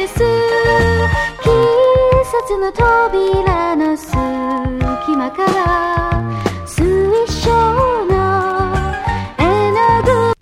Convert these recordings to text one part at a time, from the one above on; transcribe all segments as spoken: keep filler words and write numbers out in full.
です。季節の扉の隙間から水晶の絵の具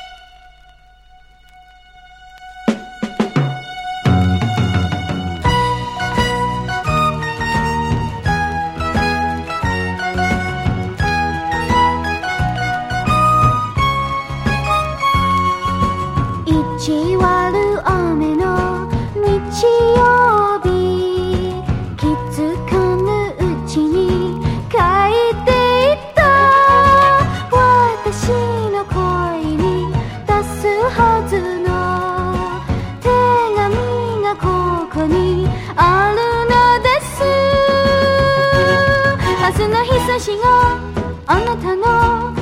意地悪雨の日曜日、気づかぬうちに書いていた私の声に出すはずの手紙がここにあるのです。明日の日差しがあなたの